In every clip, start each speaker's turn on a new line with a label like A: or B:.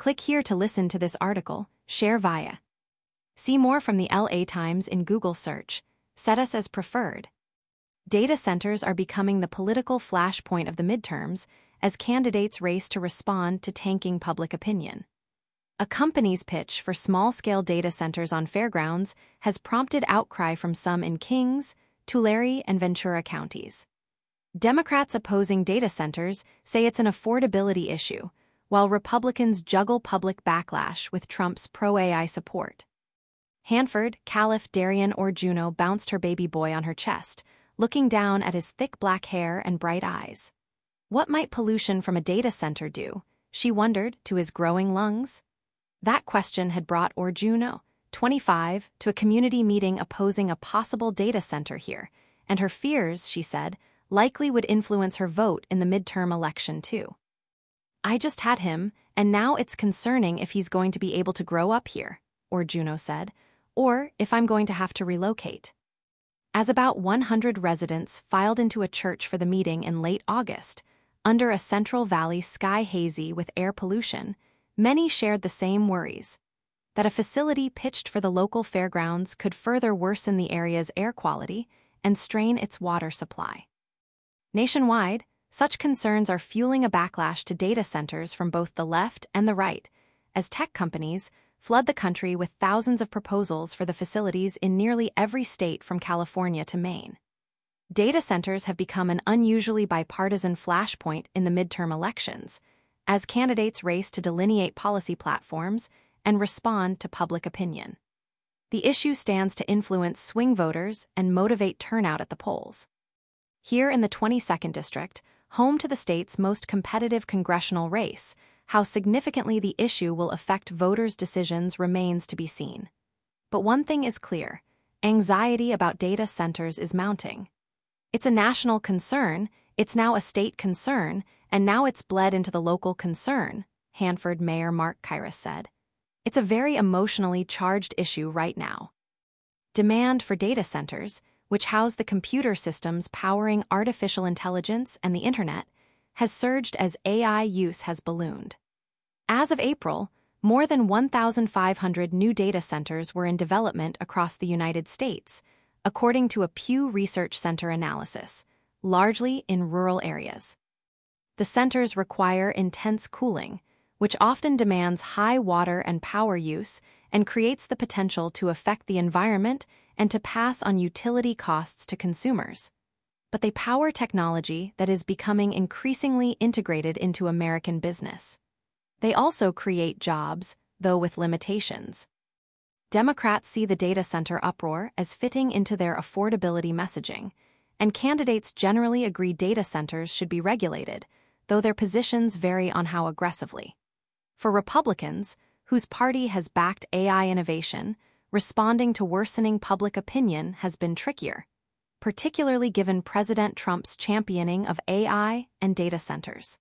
A: Click here to listen to this article, share via. See more from the LA Times in Google search. Set us as preferred. Data centers are becoming the political flashpoint of the midterms as candidates race to respond to tanking public opinion. A company's pitch for small-scale data centers on fairgrounds has prompted outcry from some in Kings, Tulare, and Ventura counties. Democrats opposing data centers say it's an affordability issue, while Republicans juggle public backlash with Trump's pro-AI support. Hanford Caliph Darian Orjuno bounced her baby boy on her chest, looking down at his thick black hair and bright eyes. What might pollution from a data center do, she wondered, to his growing lungs? That question had brought Orjuno, 25, to a community meeting opposing a possible data center here, and her fears, she said, likely would influence her vote in the midterm election too. I just had him, and now it's concerning if he's going to be able to grow up here, Orjuno said, or if I'm going to have to relocate. As about 100 residents filed into a church for the meeting in late August, under a Central Valley sky hazy with air pollution, many shared the same worries, that a facility pitched for the local fairgrounds could further worsen the area's air quality and strain its water supply. Nationwide, such concerns are fueling a backlash to data centers from both the left and the right, as tech companies flood the country with thousands of proposals for the facilities in nearly every state from California to Maine. Data centers have become an unusually bipartisan flashpoint in the midterm elections, as candidates race to delineate policy platforms and respond to public opinion. The issue stands to influence swing voters and motivate turnout at the polls. Here in the 22nd District, home to the state's most competitive congressional race, how significantly the issue will affect voters' decisions remains to be seen. But one thing is clear: anxiety about data centers is mounting. It's a national concern, it's now a state concern, and now it's bled into the local concern, Hanford Mayor Mark Kyris said. It's a very emotionally charged issue right now. Demand for data centers, which house the computer systems powering artificial intelligence and the internet, has surged as AI use has ballooned. As of April, more than 1,500 new data centers were in development across the United States, according to a Pew Research Center analysis, largely in rural areas. The centers require intense cooling, which often demands high water and power use and creates the potential to affect the environment and to pass on utility costs to consumers. But they power technology that is becoming increasingly integrated into American business. They also create jobs, though with limitations. Democrats see the data center uproar as fitting into their affordability messaging, and candidates generally agree data centers should be regulated, though their positions vary on how aggressively. For Republicans, whose party has backed AI innovation, responding to worsening public opinion has been trickier, particularly given President Trump's championing of AI and data centers.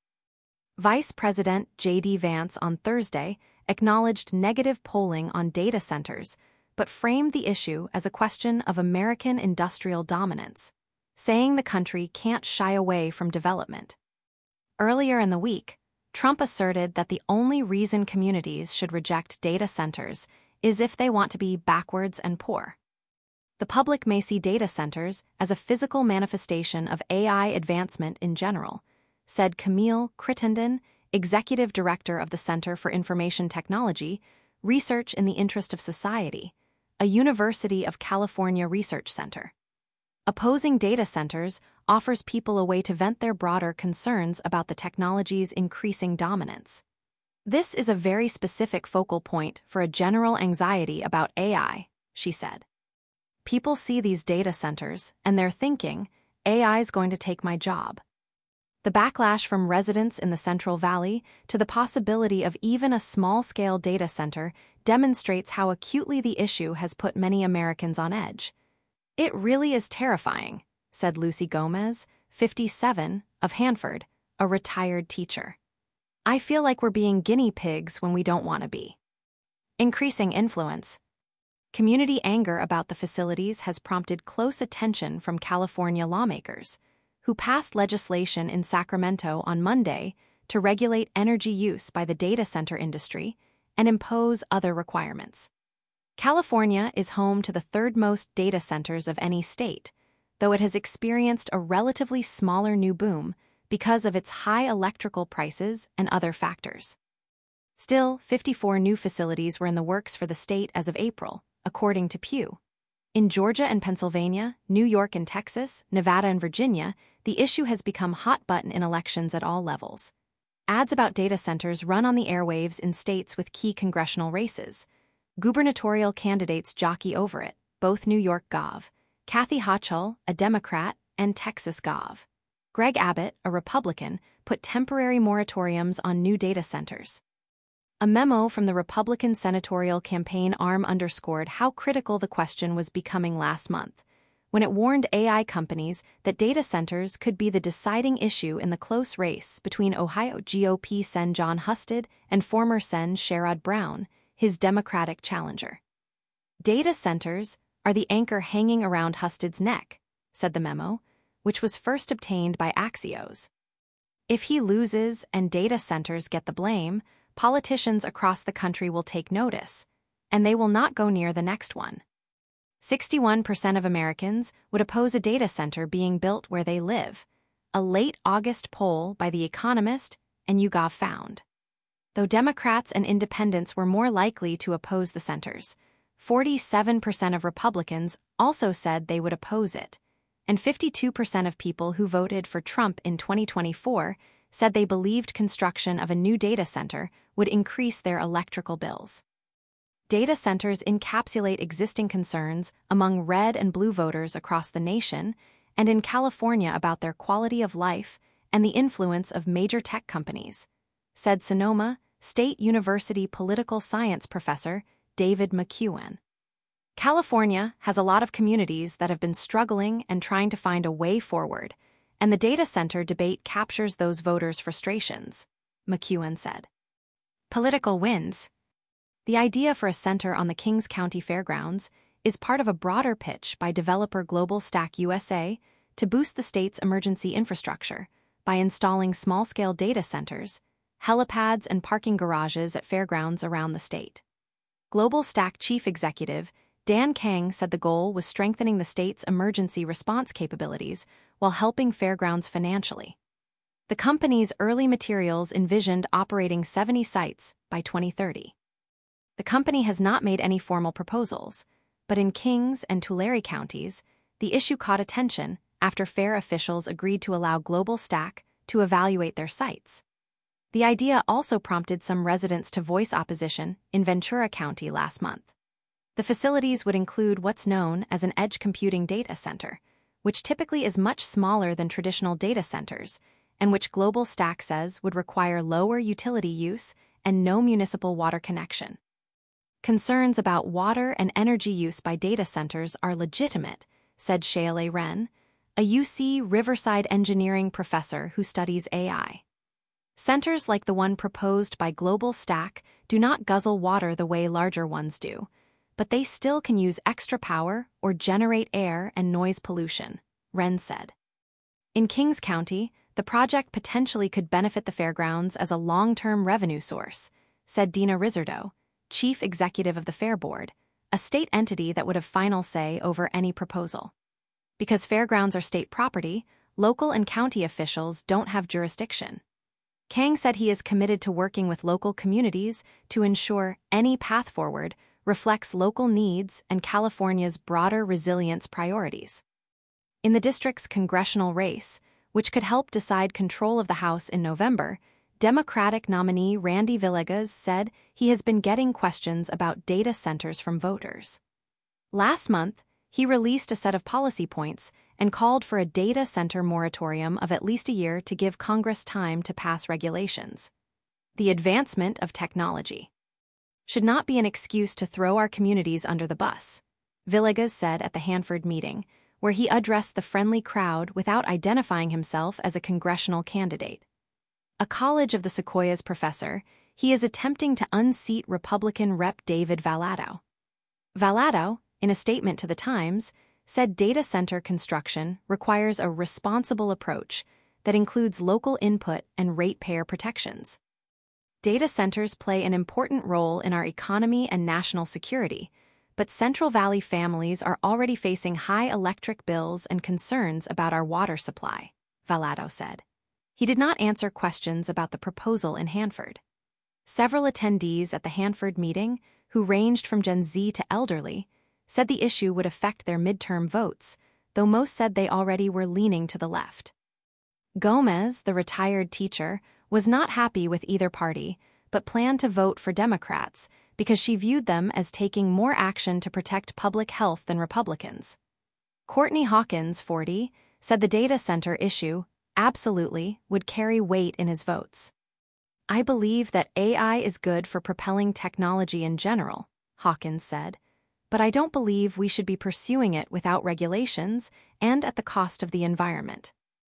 A: Vice President J.D. Vance on Thursday acknowledged negative polling on data centers, but framed the issue as a question of American industrial dominance, saying the country can't shy away from development. Earlier in the week, Trump asserted that the only reason communities should reject data centers is if they want to be backwards and poor. The public may see data centers as a physical manifestation of AI advancement in general, said Camille Crittenden, executive director of the Center for Information Technology, Research in the Interest of Society, a University of California research center. Opposing data centers offers people a way to vent their broader concerns about the technology's increasing dominance. This is a very specific focal point for a general anxiety about AI, she said. People see these data centers, and they're thinking, AI's going to take my job. The backlash from residents in the Central Valley to the possibility of even a small-scale data center demonstrates how acutely the issue has put many Americans on edge. It really is terrifying, said Lucy Gomez, 57, of Hanford, a retired teacher. I feel like we're being guinea pigs when we don't want to be. Increasing influence. Community anger about the facilities has prompted close attention from California lawmakers, who passed legislation in Sacramento on Monday to regulate energy use by the data center industry and impose other requirements. California is home to the third most data centers of any state, though it has experienced a relatively smaller new boom because of its high electrical prices and other factors. Still, 54 new facilities were in the works for the state as of April, according to Pew. In Georgia and Pennsylvania, New York and Texas, Nevada and Virginia, the issue has become hot button in elections at all levels. Ads about data centers run on the airwaves in states with key congressional races. Gubernatorial candidates jockey over it, both New York Gov. Kathy Hochul, a Democrat, and Texas Gov. Greg Abbott, a Republican, put temporary moratoriums on new data centers. A memo from the Republican senatorial campaign arm underscored how critical the question was becoming last month, when it warned AI companies that data centers could be the deciding issue in the close race between Ohio GOP Sen Jon Husted and former Sen Sherrod Brown, his Democratic challenger. Data centers are the anchor hanging around Husted's neck, said the memo, which was first obtained by Axios. If he loses and data centers get the blame, politicians across the country will take notice, and they will not go near the next one. 61% of Americans would oppose a data center being built where they live, a late August poll by The Economist and YouGov found. Though Democrats and independents were more likely to oppose the centers, 47% of Republicans also said they would oppose it, and 52% of people who voted for Trump in 2024 said they believed construction of a new data center would increase their electrical bills. Data centers encapsulate existing concerns among red and blue voters across the nation and in California about their quality of life and the influence of major tech companies, said Sonoma State University political science professor David McEwen. California has a lot of communities that have been struggling and trying to find a way forward, and the data center debate captures those voters' frustrations, McEwen said. Political wins. The idea for a center on the Kings County Fairgrounds is part of a broader pitch by developer Global Stack USA to boost the state's emergency infrastructure by installing small-scale data centers, helipads, and parking garages at fairgrounds around the state. Global Stack chief executive Dan Kang said the goal was strengthening the state's emergency response capabilities while helping fairgrounds financially. The company's early materials envisioned operating 70 sites by 2030. The company has not made any formal proposals, but in Kings and Tulare counties, the issue caught attention after fair officials agreed to allow Global Stack to evaluate their sites. The idea also prompted some residents to voice opposition in Ventura County last month. The facilities would include what's known as an edge computing data center, which typically is much smaller than traditional data centers, and which Global Stack says would require lower utility use and no municipal water connection. Concerns about water and energy use by data centers are legitimate, said Shayla Wren, a UC Riverside engineering professor who studies AI. Centers like the one proposed by Global Stack do not guzzle water the way larger ones do, but they still can use extra power or generate air and noise pollution, Wren said. In Kings County, the project potentially could benefit the fairgrounds as a long-term revenue source, said Dina Rizzardo, chief executive of the Fair Board, a state entity that would have final say over any proposal. Because fairgrounds are state property, local and county officials don't have jurisdiction. Kang said he is committed to working with local communities to ensure any path forward reflects local needs and California's broader resilience priorities. In the district's congressional race, which could help decide control of the House in November, Democratic nominee Randy Villegas said he has been getting questions about data centers from voters. Last month, he released a set of policy points and called for a data center moratorium of at least a year to give Congress time to pass regulations. The advancement of technology should not be an excuse to throw our communities under the bus, Villegas said at the Hanford meeting, where he addressed the friendly crowd without identifying himself as a congressional candidate. A College of the Sequoias professor, he is attempting to unseat Republican Rep. David Valado. Valado, in a statement to The Times, said data center construction requires a responsible approach that includes local input and ratepayer protections. Data centers play an important role in our economy and national security, but Central Valley families are already facing high electric bills and concerns about our water supply, Valado said. He did not answer questions about the proposal in Hanford. Several attendees at the Hanford meeting, who ranged from Gen Z to elderly, said the issue would affect their midterm votes, though most said they already were leaning to the left. Gomez, the retired teacher, was not happy with either party, but planned to vote for Democrats because she viewed them as taking more action to protect public health than Republicans. Courtney Hawkins, 40, said the data center issue, absolutely, would carry weight in his votes. I believe that AI is good for propelling technology in general, Hawkins said, but I don't believe we should be pursuing it without regulations and at the cost of the environment.